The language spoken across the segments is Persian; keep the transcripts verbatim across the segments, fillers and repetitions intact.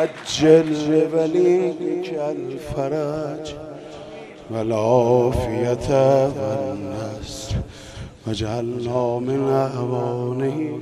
عجل وليك الفرج والعافية والنصر واجعلنا من أعوانه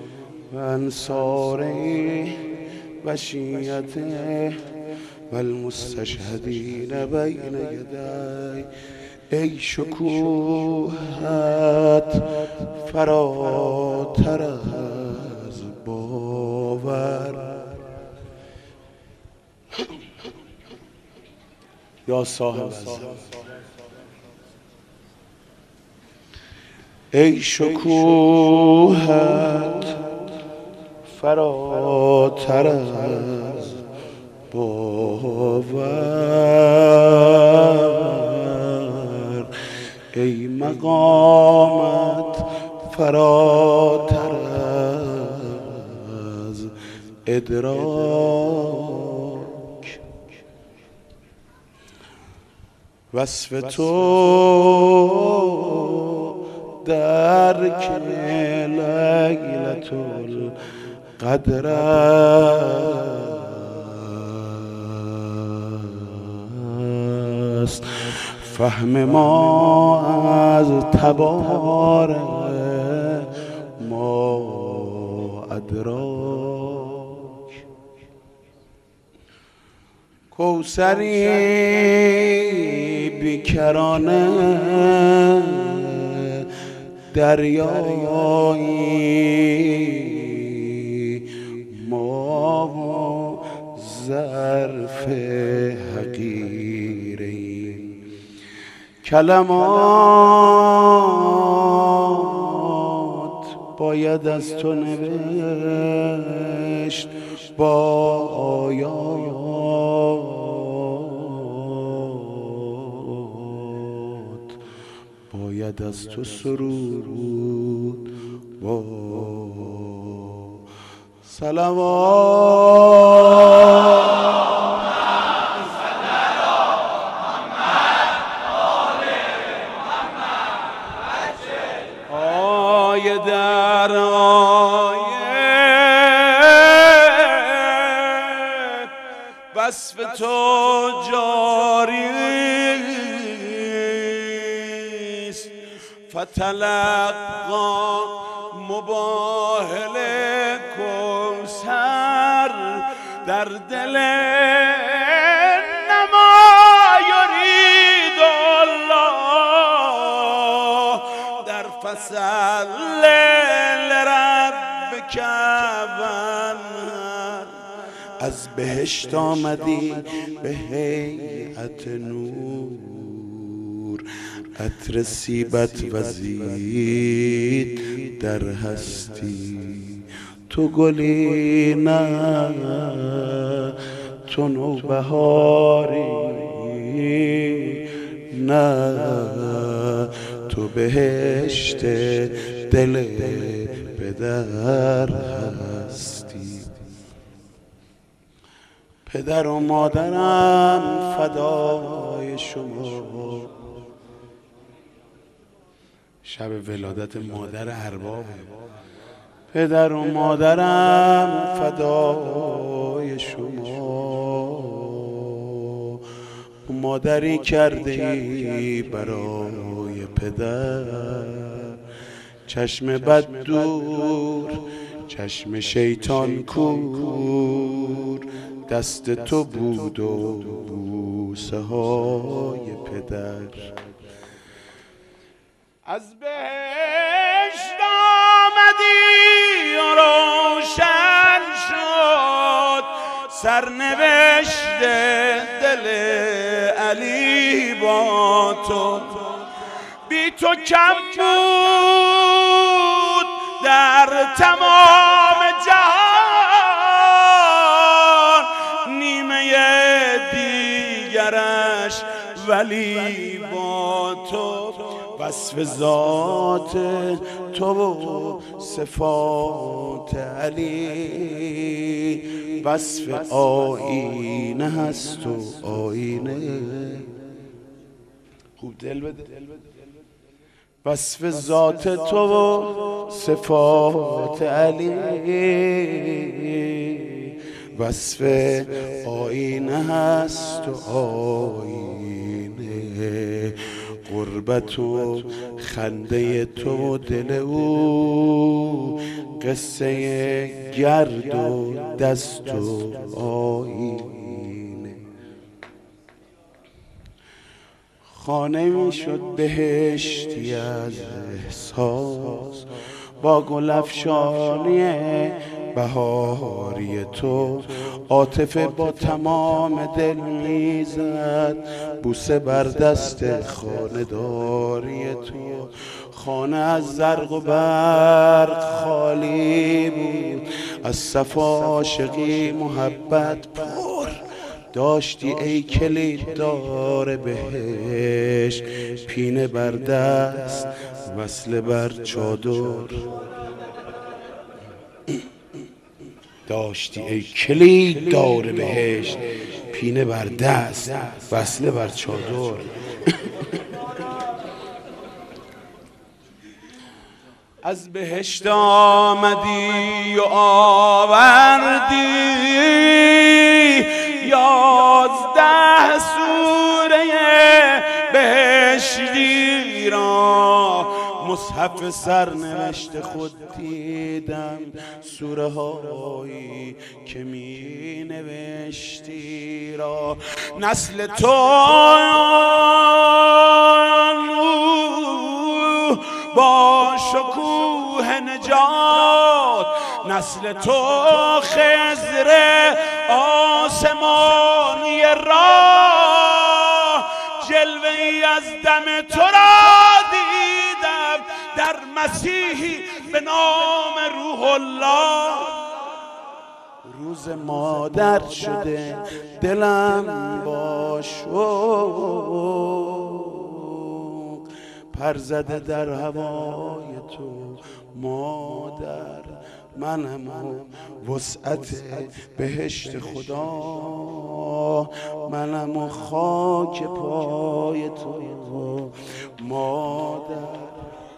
وأنصاره وشيعته والمستشهدين بين يديه. ای شکوهت فراتر از باور. یا صاحب ای شکوهت فراتر از باور، ای مقامت فراتر از ادراک. وصف تو درک لیلة القدر است، فهم ما از تبار ما ادراک. کوثری بیکرانه دریایی، ما و ظرف حقیریم. کلمات باید از تو نوشت با آیات، باید از تو سرود با صلوات. آیه در آیه وصف تو جاری است، فتلقا مباهله کوثر در دل فصل لربک وانحر. از بهشت آمدی به هیئت نور، عطر سیبت وزید در هستی. تو گلی نه تو نوبهاری نه، تو بهشت دل پدر هستی. پدر و مادرم فدای شما. شب ولادت مادر ارباب. پدر و مادرم فدای شما. مادری کرده ای برای پدر، چشم بد دور چشم شیطان کور، دست تو بود و بوسه های پدر. از بهشت آمدی و روشن شد سرنوشت دل علی با تو. بی تو کم بود در تمام جهان، نیمه دیگرش ولی با تو. وصف ذات تو و صفات علی، وصف آینه هست و آینه. خوب دل بده. وصف ذات تو و صفات علی، وصف آینه هست و آینه، غربت و خنده تو دل او، قصه گرد و دست و آینه. خانه می شد بهشتی از احساس، با گل افشانی بهاری تو، عاطفه با تمام دل میزد بوسه بر دست خانه‌داری تو. خانه از زرق و برق خالی بود، از صف عاشقی محبت پر داشتی ای کلید دار بهشت، پینه بر دست وصله بر چادر. داشتی ای کلید دار بهشت، پینه بر دست وصله بر چادر. از بهشت آمدی و آوردی یازده سوره بهشتی را، مصحف سرنوشت خود دیدم، سوره هایی که می نوشتی را. نسل تو با شکوه نجات، نسل تو خضر آسمانی راه، جلوه ای از دم تو را دیدم در مسیحی به نام روح الله. روز مادر شده دلم با شوق، پر زده در هوای تو مادر، منم و وسعت بهشت خدا، منم و خاک پای تو مادر.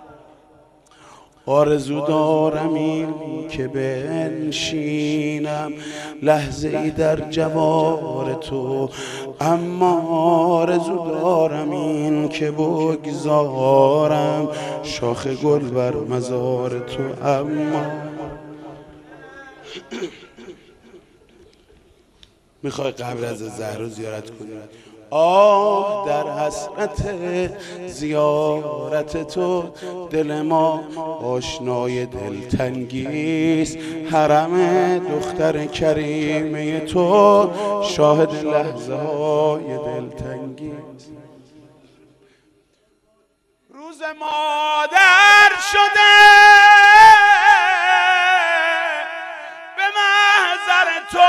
آرزو دارم این که بنشینم لحظه ای در جوار تو، اما آرزو دارم این که بگذارم شاخ گل بر مزار تو. اما میخوای قبر از زهرا زیارت کنی؟ آه در حسرت زیارت تو، دل ما آشنای دلتنگیست، حرم دختر کریمه تو شاهد لحظه های دلتنگیست. روز مادر شده به محضر تو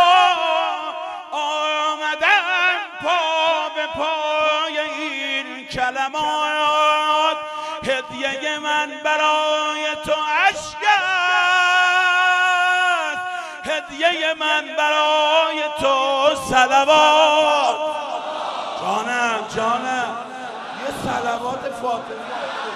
آمدم، پا به پای این کلمات، هدیه من برای تو اشک است، هدیه من برای تو صلوات. جانم جانم یه صلوات فاطمه.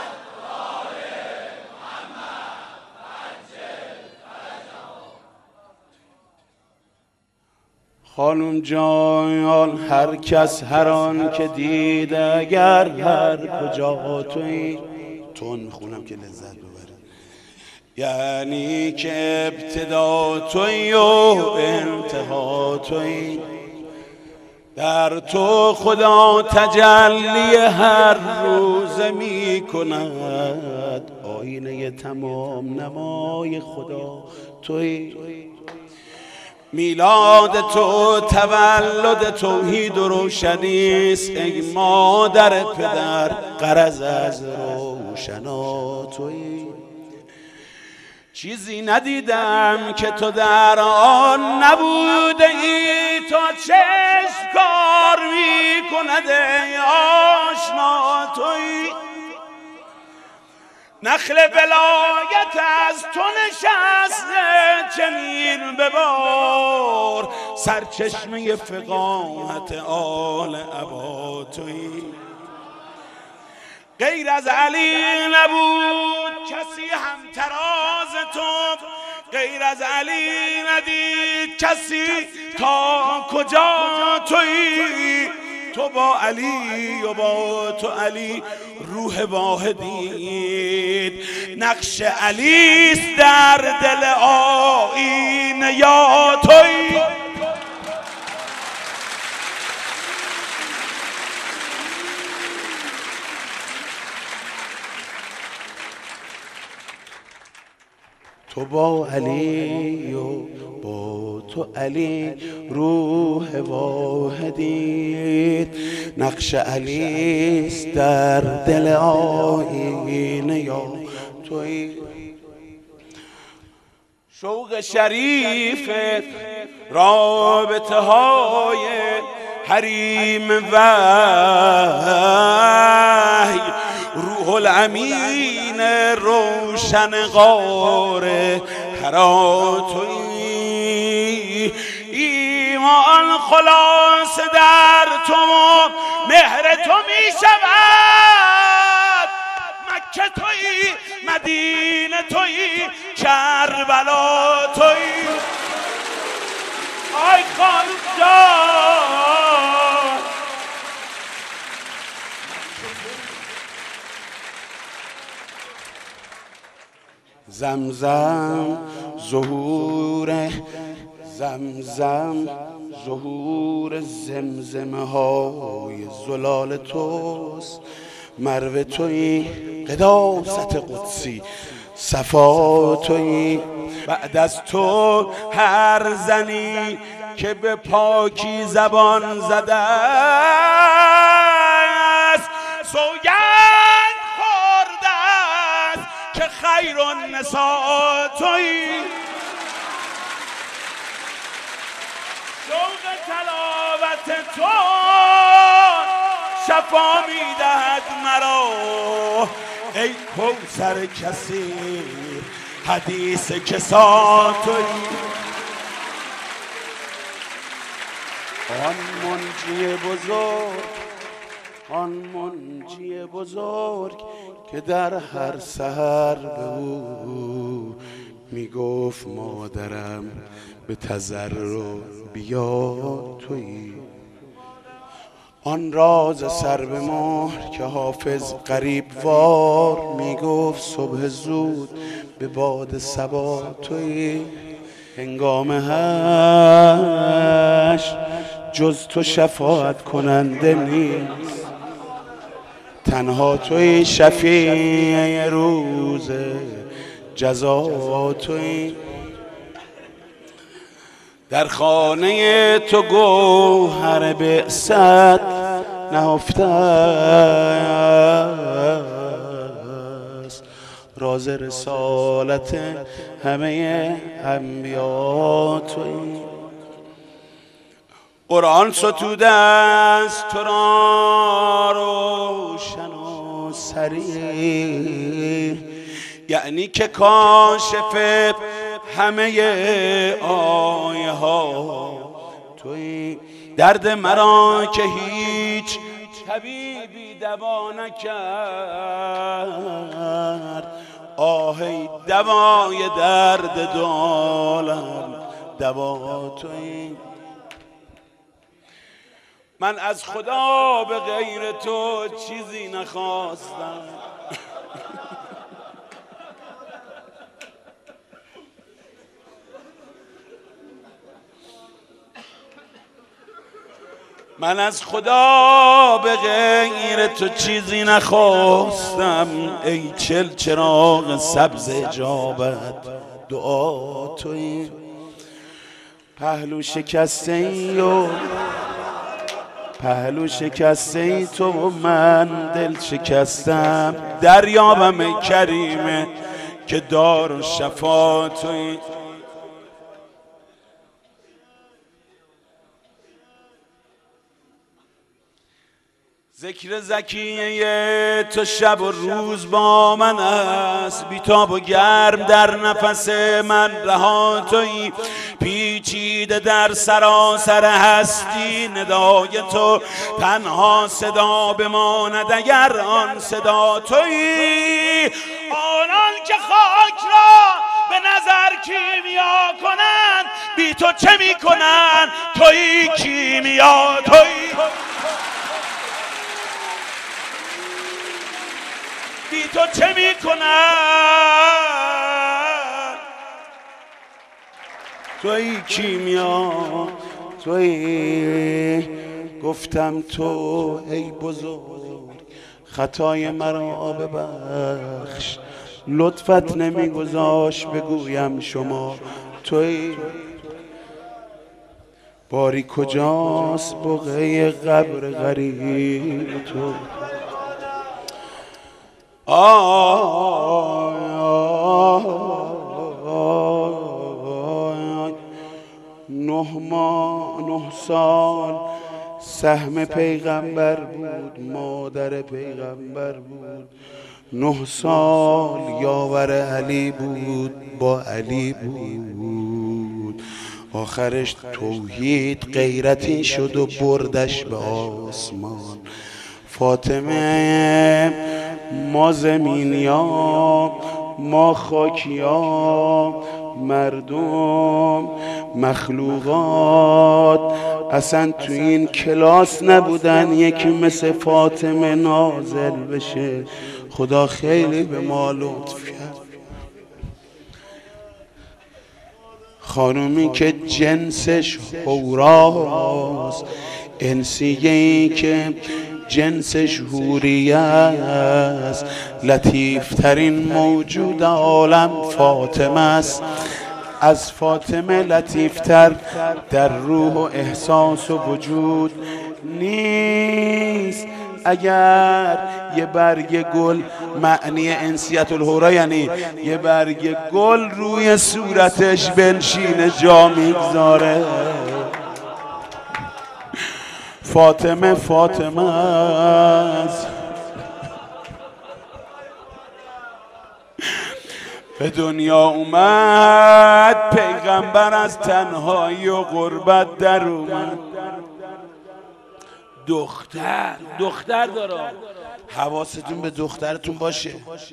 خانم جان هر کس هر آن که دید، اگر هر کجا تویی، تون میخونم که لذت ببره، یعنی که ابتدا تویی و انتها تویی، در تو خدا تجلی هر روز می کند، آینه تمام نمای خدا تویی. میلاد تو تولد توحید و روشنیست، ای مادر پدر غرض از روشنا تویی. چیزی ندیدم که تو در آن نبوده ای، تا چشم کار می کند ای آشنا تویی. نخل ولایت از تو نشسته چنین ببار، سرچشمه فقاهت آل ابا تویی. غیر از علی نبود کسی هم تراز تو، غیر از علی ندید کسی تا کجا تویی تو با علی و با تو علی روح واحدید نقش علیست در دل آیینه یا تویی تو با علی و با تو علی روح واحدید نقش علیست در دل آیینه یا تویی شوق شریف رابطه های حریم وحی روح الامین روشن غار حرا تویی ایمان خلاص در تو مهر تو می شود مکه تویی مدینه تویی کربلا تویی آی خانم جان زمزم ظهور زمزم ظهور زمزمه های زلال توست مرو تویی قداست قدسی صفا تویی بعد از تو هر زنی که به پاکی زبان زده است سوگند خورده است که خیر النساء تویی شوق تلاوت تو شفا میدهد مرا ای کوثر کثیر حدیث کسا تویی آن منجی بزرگ آن منجی بزرگ که در هر سحر به او میگفت مادرم به تضرع بیا تویی آن راز سر به مهر که حافظ غریب وار میگفت صبح زود به باد صبا تویی هنگام حشر جز تو شفاعت کننده نیست تنها توی شفیع روز جزا توی در خانه تو گوهر بعثت نهفته است راز رسالت همه انبیا توی قرآن ستوده است تو را روشن و صریح یعنی که کاشف همه آیه ها توی درد مرا که هیچ طبیبی دوا نکرد آهی دوای درد دو عالم دوا توی من از خدا به غیر تو چیزی نخواستم من از خدا به غیر تو چیزی نخواستم ای چل چراغ سبز اجابت دعا تویی پهلو شکسته ای و پهلو شکسته ای تو و من دل شکستم دریابم کریمه که دار و شفا تویی ذکر زکیه تو شب و روز با من است بیتاب و گرم در نفس من رها تویی پیچیده در سراسر هستی ندای تو تنها صدا بماند اگر آن صدا تویی آنان که خاک را به نظر کیمیا کنن، بی تو چه میکنن؟ تویی کیمیا، تویی بی تو چه میکنن؟ تویی کیمیا، تویی. گفتم تو ای بزرگ خطای مرا ببخش، لطفت نمیگذاشت بگویم شما تویی. باری کجاست بقعه قبر غریب تو؟ آی آی نه ماه نه سال سهم پیغمبر بود، مادر پیغمبر بود. نه سال یاور علی بود، با علی بود. آخرش توحید غیرتی شد و بردش به آسمان. فاطمه ما زمینیا، ما خاکیا، مردم مخلوقات اصلا تو این کلاس نبودن یکی مثل فاطمه نازل بشه. خدا خیلی به ما لطف کرد. خانومی که جنسش حوراست، انسیه‌ای که جنسش حوریه است، لطیفترین موجود عالم فاطمه است. از فاطمه لطیفتر در روح و احساس و وجود نیست. اگر یه برگ گل، معنی انسیت الحورا یعنی یه برگ گل روی صورتش بنشینه جا میگذاره. فاطمه فاطمه است. به دنیا اومد پیغمبر، از تنهایی و غربت در اومد. دختر دختر داره، حواستون به دخترتون باشه.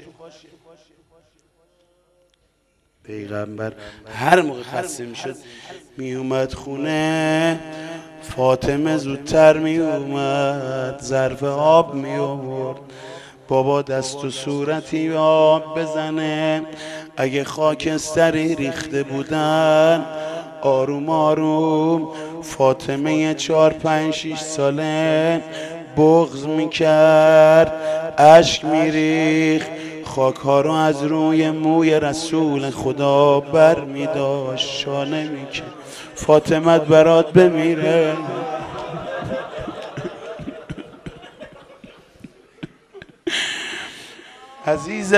پیغمبر هر موقع خسته میشد می اومد خونه، فاطمه زودتر می اومد ظرف آب می آورد. بابا دست و صورتی آب بزنه، اگه خاکستری ریخته بودن آروم آروم فاطمه چار پنج شیش ساله بغض میکرد، اشک میریخ، خاک ها رو از روی موی رسول خدا بر میداشت، شانه میکرد فاطمت برات بمیره. عزیز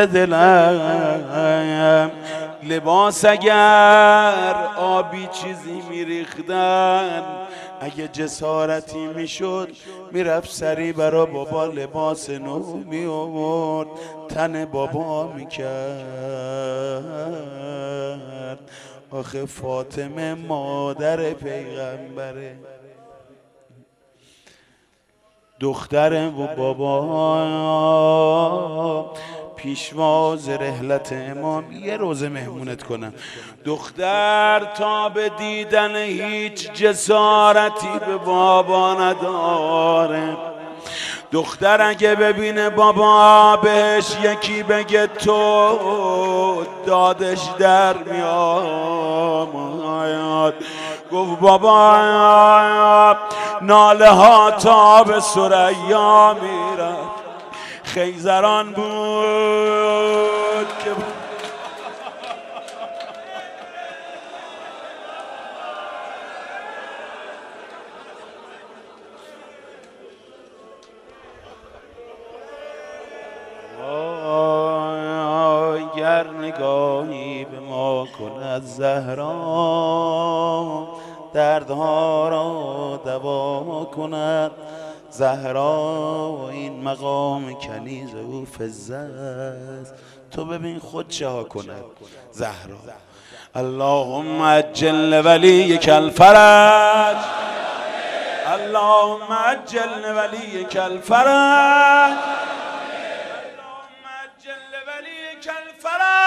دلم لباس اگر آبی چیزی میریختن، اگه جسارتی میشد میرفت سری برا بابا لباس نو می آورد، تن بابا میکرد. آخه فاطمه مادر پیغمبره، دختر و بابا پیشواز رحلت امام. یه روزه مهمونت کنم. دختر تا به دیدن هیچ جسارتی به بابا نداره. دختر اگه ببینه بابا بهش یکی بگه تو، دادش در میاد. گفت بابا ناله ها تا به ثریا میرفت. خیزران بود که گر نگاهی به ما کند زهرا، دردها را دوا کند زهرا. این مقام کنیز او فزه است، تو ببین خود چه ها کند زهرا. اللهم عجل لولیک الفرج، اللهم عجل لولیک الفرج، اللهم عجل لولیک الفرج.